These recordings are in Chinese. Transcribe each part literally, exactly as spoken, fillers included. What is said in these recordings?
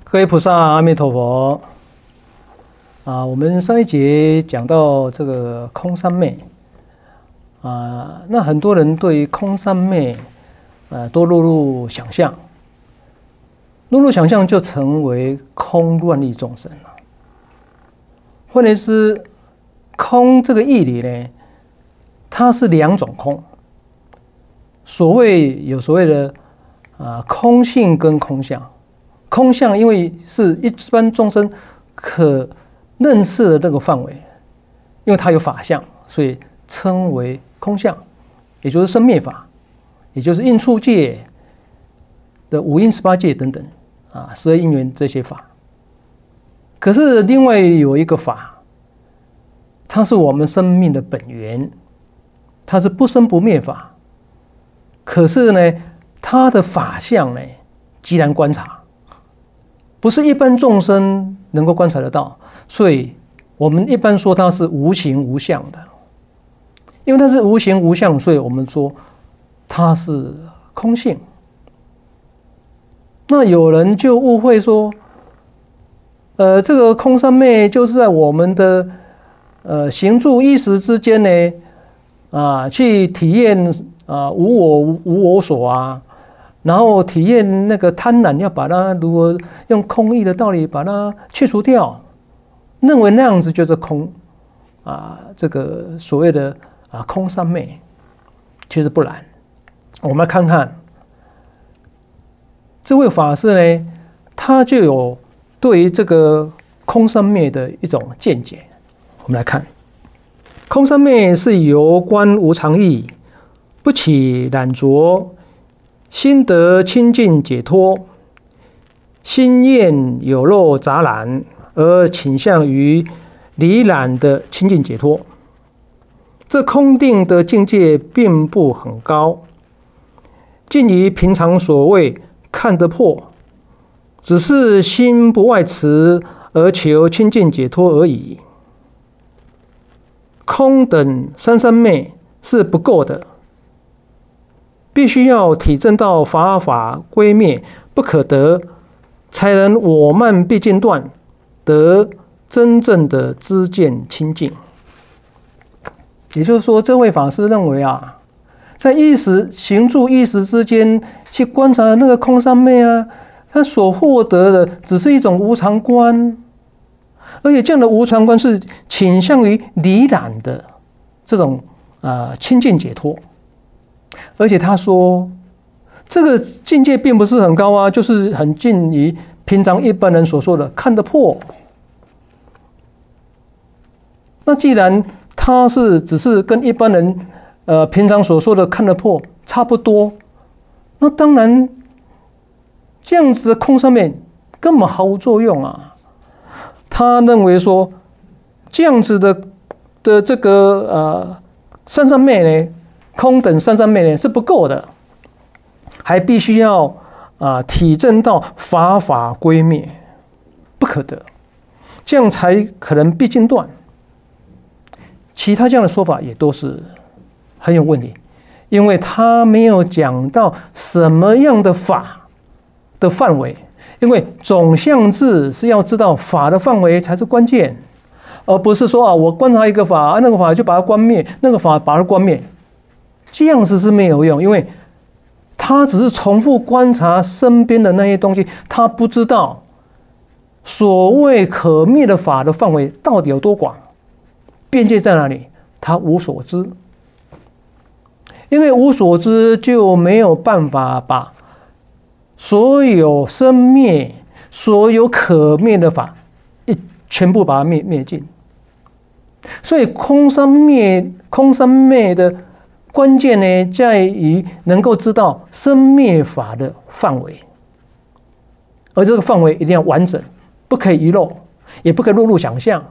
各位菩萨，阿弥陀佛。啊，我们上一节讲到这个空三昧啊，那很多人对空三昧呃都落入想象，落入想象就成为空乱意众生了。换言之，空这个义理呢，它是两种空。所谓有所谓的啊空性跟空相。空相因为是一般众生可认识的这个范围，因为它有法相，所以称为空相，也就是生灭法，也就是应处界的五阴十八界等等啊，十二因缘这些法。可是另外有一个法，它是我们生命的本源，它是不生不灭法。可是呢，它的法相呢，极难观察。不是一般众生能够观察得到，所以我们一般说它是无形无相的。因为它是无形无相，所以我们说它是空性。那有人就误会说，呃，这个空三昧就是在我们的呃行住意识之间呢，啊，去体验啊无我无我所啊。然后体验那个贪婪，要把它如何用空义的道理把它去除掉，认为那样子就是空啊，这个所谓的啊空三昧，其实不然。我们来看看这位法师呢，他就有对于这个空三昧的一种见解。我们来看，空三昧是由观无常义，不起染着。心得清净解脱，心厌有漏杂染，而倾向于离染的清净解脱。这空定的境界并不很高，近于平常所谓看得破，只是心不外持而求清净解脱而已。空等三三昧是不够的。必须要体证到法法归灭不可得，才能我慢毕竟断，得真正的知见清净。也就是说，这位法师认为啊，在意识行住意识之间去观察那个空三昧啊，他所获得的只是一种无常观，而且这样的无常观是倾向于离染的这种啊、呃、清净解脱。而且他说，这个境界并不是很高啊，就是很近于平常一般人所说的看得破。那既然他是只是跟一般人呃平常所说的看得破差不多，那当然这样子的空上面根本毫无作用啊。他认为说，这样子的的这个呃三三昧呢。空等三三昧呢是不够的，还必须要啊、呃、体证到法法归灭，不可得，这样才可能毕竟断。其他这样的说法也都是很有问题，因为他没有讲到什么样的法的范围，因为总相智是要知道法的范围才是关键，而不是说啊我观察一个法，啊、那个法就把它关灭，那个法把它关灭。这样子是没有用，因为他只是重复观察身边的那些东西，他不知道所谓可灭的法的范围到底有多广，边界在哪里，他无所知。因为无所知，就没有办法把所有生灭、所有可灭的法一全部把它灭灭尽。所以空三昧、空三昧的关键呢，在于能够知道生灭法的范围，而这个范围一定要完整，不可以遗漏，也不可以落入想象，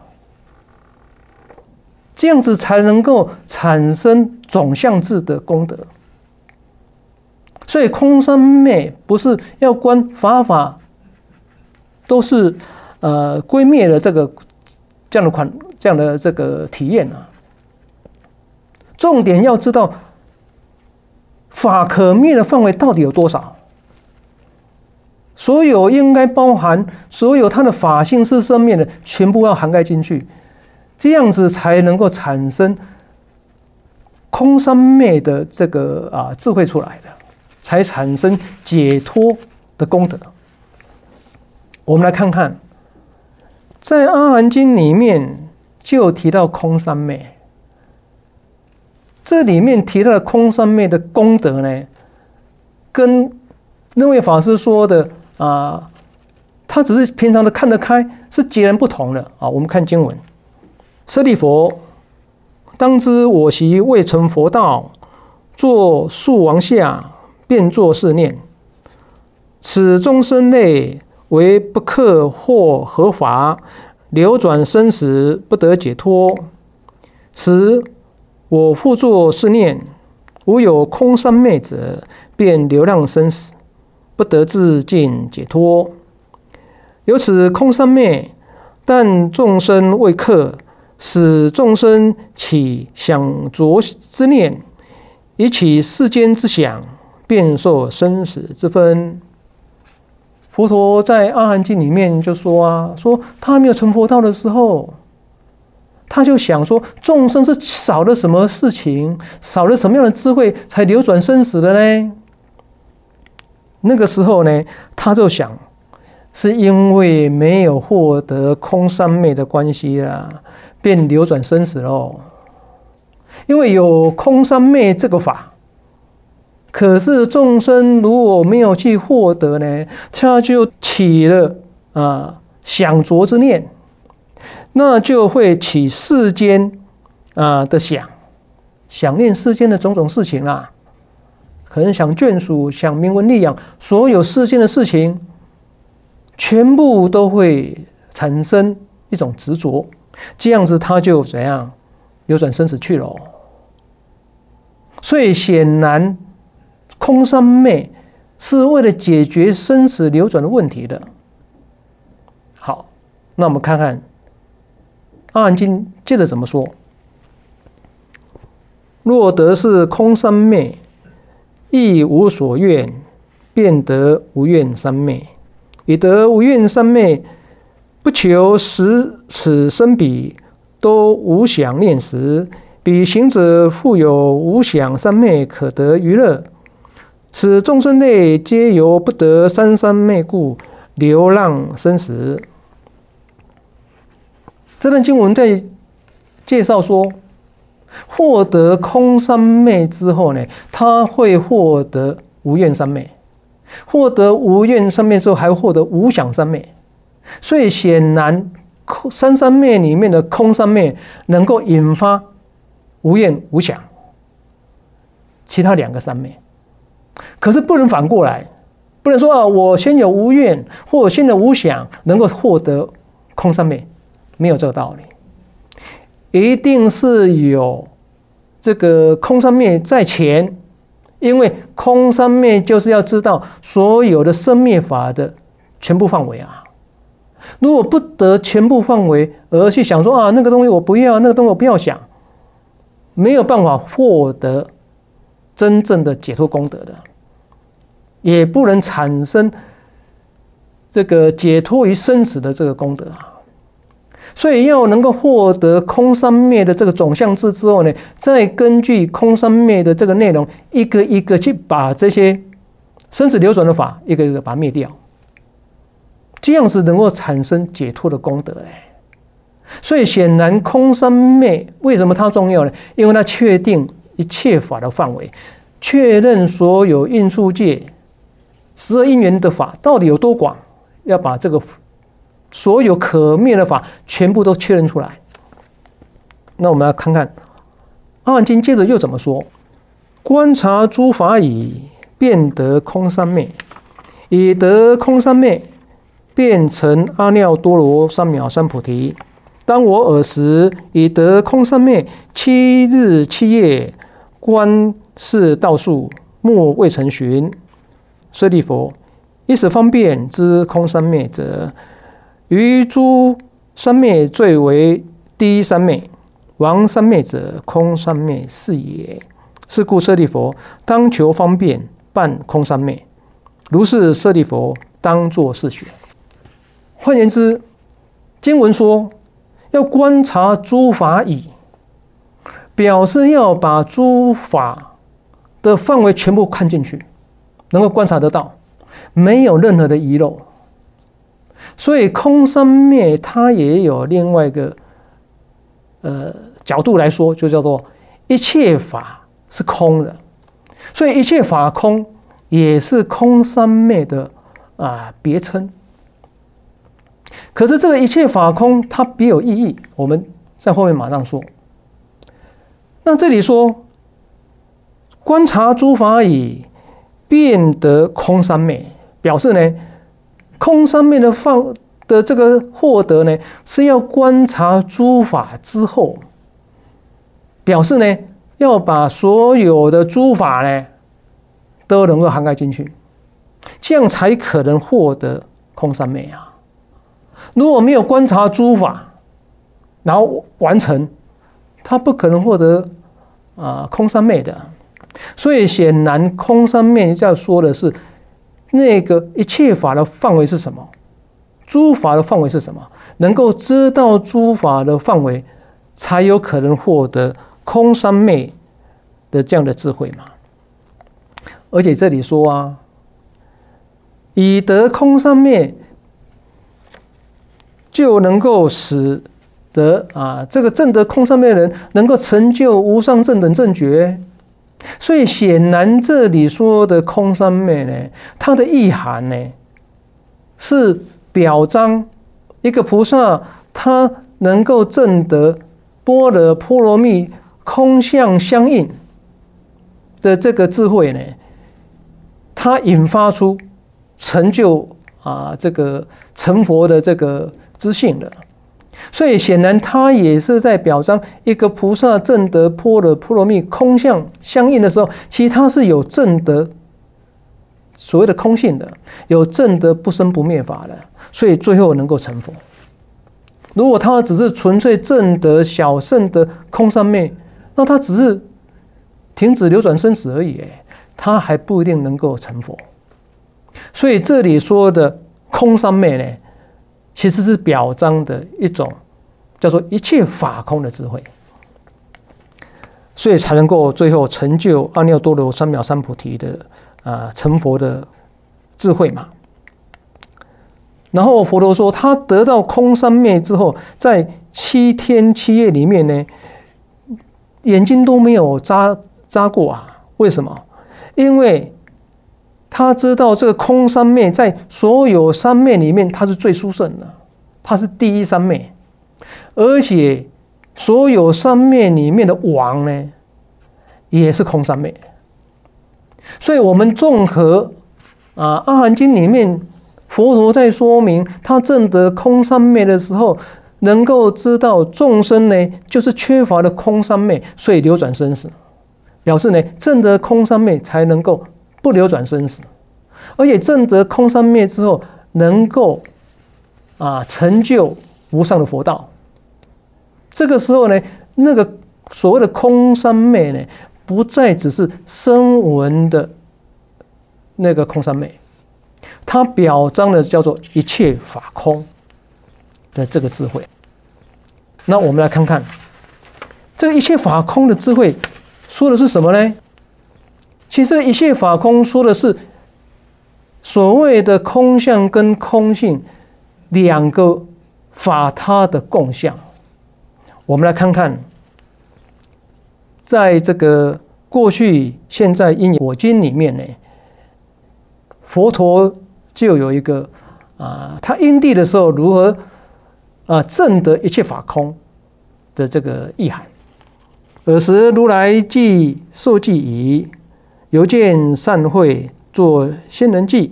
这样子才能够产生总相智的功德。所以空三昧不是要观法法都是呃归灭的这个这样的款这样的这个体验啊。重点要知道法可灭的范围到底有多少， 所有应该包含所有它的法性是生灭的，全部要涵盖进去，这样子才能够产生空三昧的这个啊智慧出来的，才产生解脱的功德。我们来看看，在《阿含经》里面就提到空三昧，这里面提到的空三昧的功德呢，跟那位法师说的啊，他只是平常的看得开，是截然不同的啊。我们看经文：舍利弗，当知我昔未成佛道，作树王下，便作是念：此众生类为不克或合法，流转生死，不得解脱。时我复作是念：无有空三昧者，便流浪生死，不得自尽解脱。由此空三昧，但众生未克，使众生起想着之念，以起世间之想，便受生死之分。佛陀在《阿含经》里面就说啊，说他还没有成佛道的时候，他就想说，众生是少了什么事情，少了什么样的智慧，才流转生死的呢？那个时候呢，他就想，是因为没有获得空三昧的关系啦，便流转生死喽。因为有空三昧这个法，可是众生如果没有去获得呢，他就起了啊想着之念，那就会起世间啊的想，想念世间的种种事情啦。可能想眷属，想名闻利养，所有世间的事情，全部都会产生一种执着，这样子他就怎样流转生死去了。所以显然，空三昧是为了解决生死流转的问题的。好，那我们看看《阿含经》接着怎么说：若得是空三昧，亦无所愿，便得无愿三昧。以得无愿三昧，不求使此生彼都无想念时，彼行者复有无想三昧可得娱乐。此众生类皆由不得三三昧故，流浪生死。这段经文在介绍说，获得空三昧之后呢，他会获得无愿三昧，获得无愿三昧之后，还会获得无想三昧。所以显然，三三昧里面的空三昧能够引发无愿无想，其他两个三昧。可是不能反过来，不能说啊，我先有无愿，或者先有无想，能够获得空三昧，没有这个道理。一定是有这个空三昧在前，因为空三昧就是要知道所有的生灭法的全部范围啊。如果不得全部范围，而去想说啊，那个东西我不要，那个东西我不要想，没有办法获得真正的解脱功德的，也不能产生这个解脱于生死的这个功德啊。所以要能够获得空三昧的这个总相智之后呢，再根据空三昧的这个内容，一个一个去把这些生死流转的法一个一个把它灭掉，这样子能够产生解脱的功德嘞。所以显然空三昧为什么它重要呢？因为它确定一切法的范围，确认所有应处界十二因缘的法到底有多广，要把这个所有可灭的法全部都确认出来。那我们来看看《阿含经》接着又怎么说：观察诸法已，便得空三昧；以得空三昧，便成阿耨多罗三藐三菩提。当我尔时，以得空三昧，七日七夜观是道数，莫未曾寻。舍利弗，以此方便之空三昧者，于诸三昧最为第一三昧，王三昧者，空三昧是也。是故舍利弗，当求方便，办空三昧。如是舍利弗， 当作是学。换言之，经文说要观察诸法已，表示要把诸法的范围全部看进去，能够观察得到，没有任何的遗漏。所以空三昧它也有另外一个呃角度来说，就叫做一切法是空的，所以一切法空也是空三昧的啊别称。可是这个一切法空它别有意义，我们在后面马上说。那这里说观察诸法已，变得空三昧，表示呢空三昧的放的这个获得呢，是要观察诸法之后，表示呢要把所有的诸法呢都能够涵盖进去，这样才可能获得空三昧啊。如果没有观察诸法，然后完成，他不可能获得啊、呃、空三昧的。所以显然空三昧要说的是那个一切法的范围是什么，诸法的范围是什么，能够知道诸法的范围，才有可能获得空三昧的这样的智慧嘛。而且这里说啊，以得空三昧，就能够使得啊这个证得空三昧的人能够成就无上正等正觉。所以显然这里说的空三昧呢，它的意涵呢，是表彰一个菩萨他能够证得般若波罗蜜空相相应的这个智慧呢，它引发出成就啊这个成佛的这个知性的。所以显然他也是在表彰一个菩萨证得般若波罗蜜空相相应的时候，其实他是有证得所谓的空性的，有证得不生不灭法的，所以最后能够成佛。如果他只是纯粹证得小圣的空三昧，那他只是停止流转生死而已，他还不一定能够成佛。所以这里说的空三昧呢，其实是表彰的一种叫做一切法空的智慧，所以才能够最后成就阿耨多罗三藐三菩提的啊、呃、成佛的智慧嘛。然后佛陀说，他得到空三昧之后，在七天七夜里面呢，眼睛都没有眨眨过啊。为什么？因为他知道这个空三昧在所有三昧里面，它是最殊胜的，它是第一三昧，而且所有三昧里面的王呢，也是空三昧。所以我们综合啊《阿含经》里面佛陀在说明他证得空三昧的时候，能够知道众生呢就是缺乏了空三昧，所以流转生死，表示呢证得空三昧才能够不流转生死，而且证得空三昧之后，能够啊成就无上的佛道。这个时候呢，那个所谓的空三昧呢，不再只是声闻的那个空三昧，它表彰的叫做一切法空的这个智慧。那我们来看看这个一切法空的智慧说的是什么呢？其实一切法空说的是所谓的空相跟空性两个法他的共相。我们来看看，在这个过去、现在、因果经里面呢，佛陀就有一个啊，他因地的时候如何啊证得一切法空的这个意涵。尔时如来既受记已，犹见善慧作仙人记，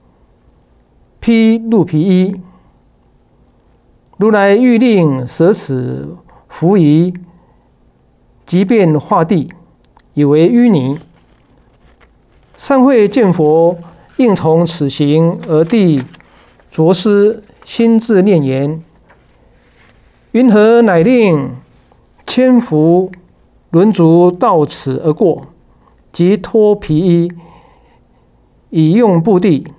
披鹿皮衣。如来欲令舍此服仪，即便化地，以为淤泥。善慧见佛，应从此行，而地着思，心自念言：云何乃令千伏轮足到此而过？即脱皮衣，以用布地，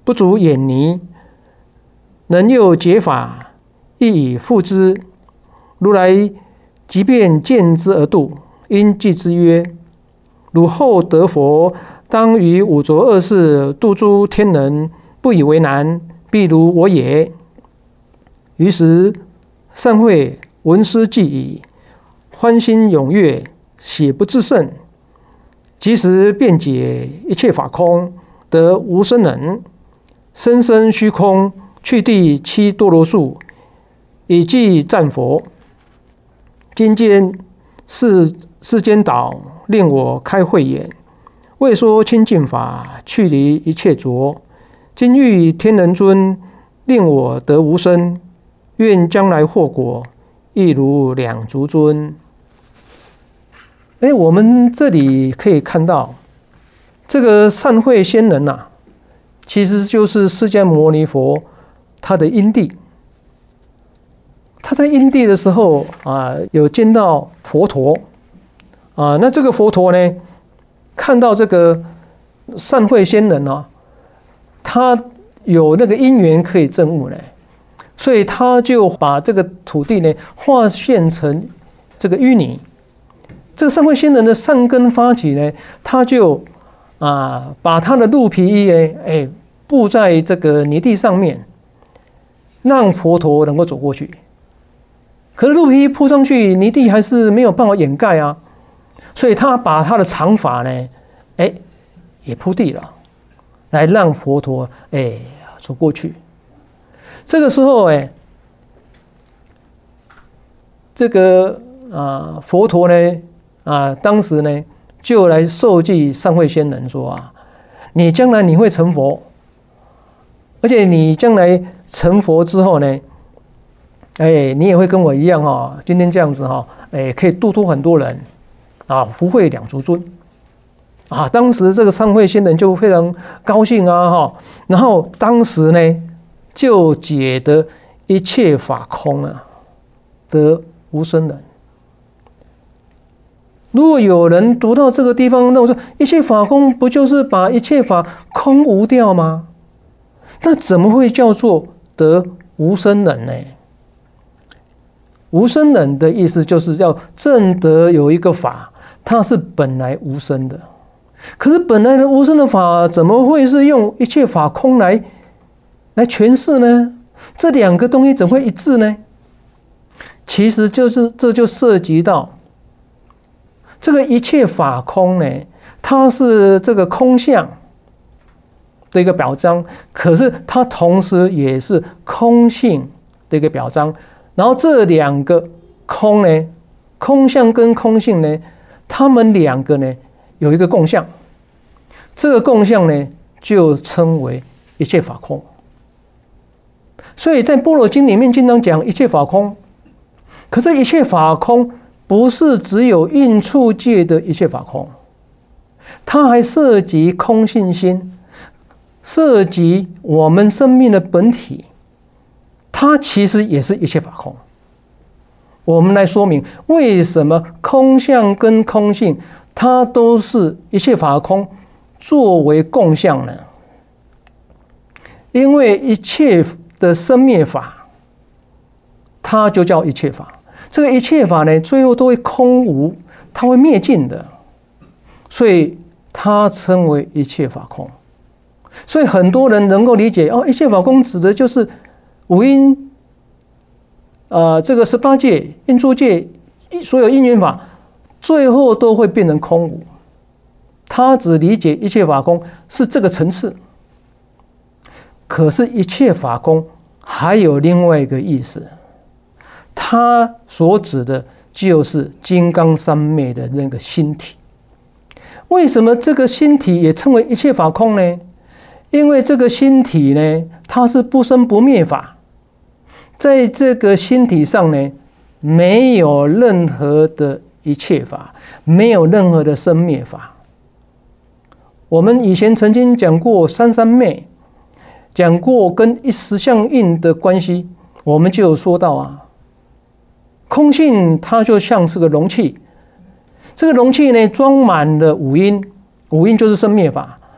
不足掩泥，能又解法，亦以复之。如来即便见之而度，因记之曰：汝后得佛，当于五浊恶世度诸天人，不以为难，必如我也。于是善会闻思既已，欢欣踊跃，喜不自胜，即时辩解一切法空，得无生忍，生生虚空，去第七多罗树，以记赞佛。今见世世间导，令我开慧眼，为说清净法，去离一切浊。今欲天人尊，令我得无生，愿将来获果，亦如两足尊。哎，我们这里可以看到，这个善慧仙人呐、啊，其实就是释迦牟尼佛他的因地。他在因地的时候啊，有见到佛陀啊，那这个佛陀呢，看到这个善慧仙人啊，他有那个因缘可以证悟呢，所以他就把这个土地呢化现成这个淤泥。这个善慧仙人的善根发起呢，他就啊把他的鹿皮衣呢，哎布在这个泥地上面，让佛陀能够走过去。可是鹿皮衣铺上去，泥地还是没有办法掩盖啊，所以他把他的长发呢，哎也铺地了，来让佛陀哎走过去。这个时候哎，这个啊佛陀呢啊当时呢就来授记善慧仙人说啊，你将来你会成佛，而且你将来成佛之后呢，哎你也会跟我一样哈、哦，今天这样子哈、哦，哎可以度脱很多人啊，福慧两足尊。啊，当时这个善慧仙人就非常高兴啊，哈，然后当时呢，就解得一切法空啊，得无生忍。如果有人读到这个地方，那我说一切法空不就是把一切法空无掉吗？那怎么会叫做得无生忍呢？无生忍的意思就是要证得有一个法，它是本来无生的。可是本来的无生的法，怎么会是用一切法空来来诠释呢？这两个东西怎会一致呢？其实就是这就涉及到这个一切法空呢，它是这个空相的一个表彰，可是它同时也是空性的一个表彰。然后这两个空呢，空相跟空性呢，它们两个呢有一个共相，这个共相呢就称为一切法空。所以在《般若经》里面经常讲一切法空，可是一切法空不是只有应处界的一切法空，它还涉及空性心，涉及我们生命的本体，它其实也是一切法空。我们来说明为什么空相跟空性它都是一切法空作为共相呢？因为一切的生灭法，它就叫一切法。这个一切法呢，最后都会空无，它会灭尽的，所以它称为一切法空。所以很多人能够理解哦，一切法空指的就是五阴，呃，这个十八界、应处界，所有因缘法，最后都会变成空无。他只理解一切法空是这个层次，可是，一切法空还有另外一个意思，它所指的就是金刚三昧的那个心体。为什么这个心体也称为一切法空呢？因为这个心体呢，它是不生不灭法，在这个心体上呢，没有任何的一切法，没有任何的生灭法。我们以前曾经讲过三三昧，讲过跟一时相应的关系，我们就有说到啊，空性它就像是个容器，这个容器呢装满了五阴，五阴就是生灭法，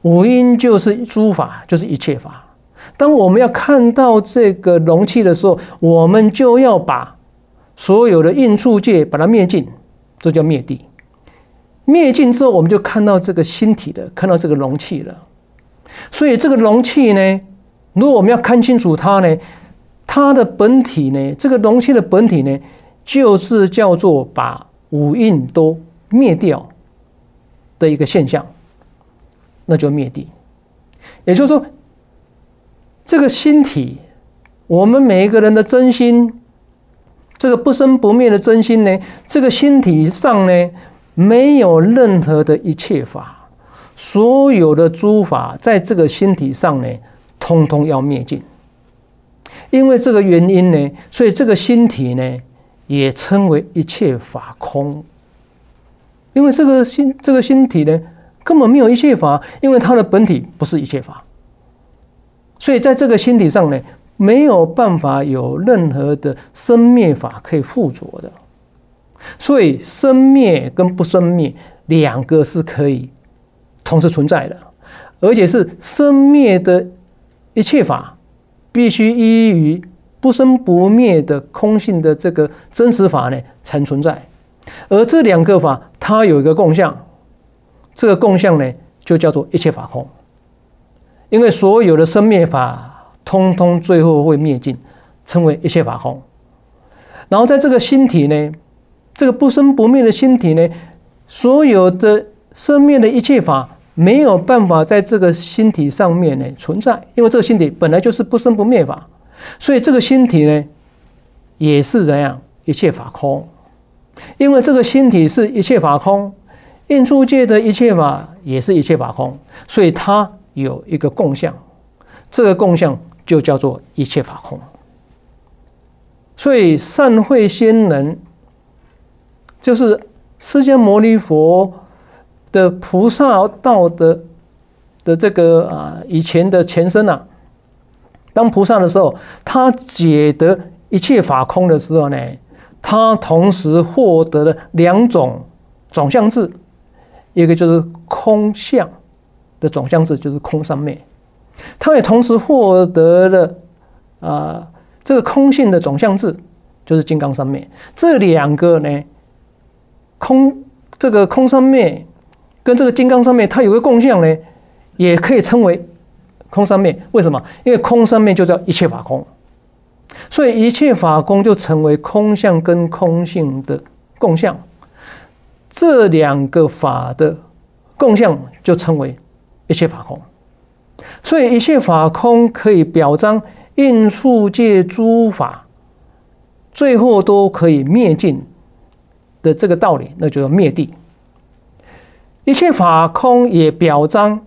五阴就是诸法，就是一切法。当我们要看到这个容器的时候，我们就要把所有的应处界把它灭尽，这叫灭地。灭尽之后，我们就看到这个心体了，看到这个容器了。所以这个容器呢，如果我们要看清楚它呢，它的本体呢，这个容器的本体呢，就是叫做把五蕴都灭掉的一个现象，那就灭地。也就是说，这个心体，我们每一个人的真心，这个不生不灭的真心呢，这个心体上呢，没有任何的一切法，所有的诸法在这个心体上呢，通通要灭尽。因为这个原因呢，所以这个心体呢，也称为一切法空。因为这个心这个心体呢，根本没有一切法，因为它的本体不是一切法，所以在这个心体上呢，没有办法有任何的生灭法可以附着的。所以生灭跟不生灭两个是可以同时存在的，而且是生灭的一切法必须依于不生不灭的空性的这个真实法呢才存在。而这两个法它有一个共相，这个共相呢就叫做一切法空。因为所有的生灭法通通最后会灭尽，称为一切法空。然后在这个心体呢，这个不生不灭的心体呢，所有的生灭的一切法没有办法在这个心体上面呢存在，因为这个心体本来就是不生不灭法，所以这个心体呢也是怎样一切法空。因为这个心体是一切法空，应处界的一切法也是一切法空，所以它有一个共相，这个共相就叫做一切法空。所以善慧仙人就是释迦牟尼佛的菩萨道的的这个啊以前的前身啊，当菩萨的时候，他解得一切法空的时候呢，他同时获得了两种总相智，一个就是空相的总相智，就是空三昧；他也同时获得了啊、呃、这个空性的总相智，就是金刚三昧。这两个呢，空这个空三昧跟这个金刚三昧，它有个共相呢，也可以称为空三昧。为什么？因为空三昧就叫一切法空，所以一切法空就成为空相跟空性的共相。这两个法的共相就称为一切法空。所以一切法空可以表彰应处界诸法最后都可以灭尽的这个道理，那就叫灭地。一切法空也表彰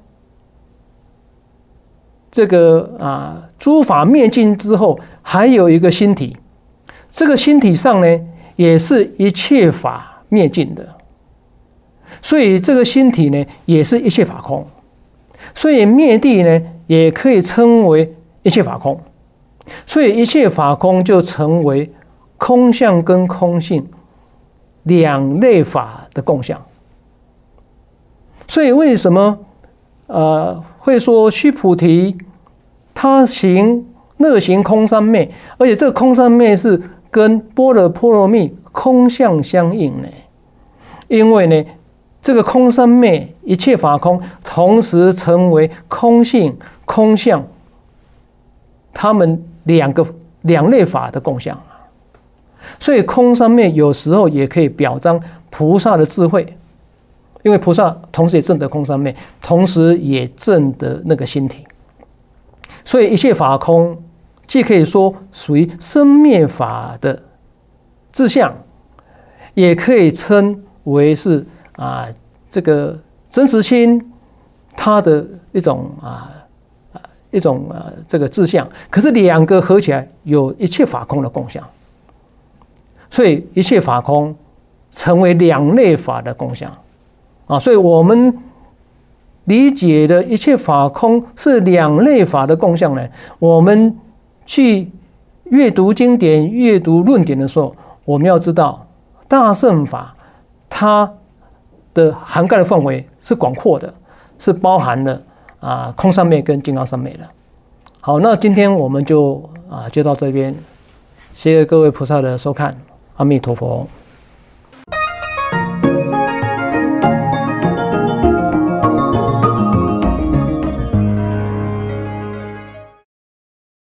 这个啊诸法灭尽之后还有一个心体，这个心体上呢也是一切法灭尽的，所以这个心体呢也是一切法空。所以灭地呢也可以称为一切法空，所以一切法空就成为空相跟空性两类法的共相。所以为什么呃会说须菩提他行乐行空三昧，而且这个空三昧是跟般若波罗蜜空相相应呢？因为呢这个空三昧一切法空同时成为空性空相他们两个两类法的共相。所以空三昧有时候也可以表彰菩萨的智慧，因为菩萨同时也证得空三昧，同时也证得那个心体。所以一切法空既可以说属于生灭法的志向，也可以称为是啊这个真实心它的一种啊一种啊这个志向。可是两个合起来有一切法空的共相，所以一切法空成为两类法的共相啊。所以我们理解的一切法空是两类法的共相呢，我们去阅读经典阅读论点的时候，我们要知道大乘法它的涵盖的范围是广阔的，是包含了啊空三昧跟金刚三昧了。好，那今天我们就啊就到这边，谢谢各位菩萨的收看，阿弥陀佛。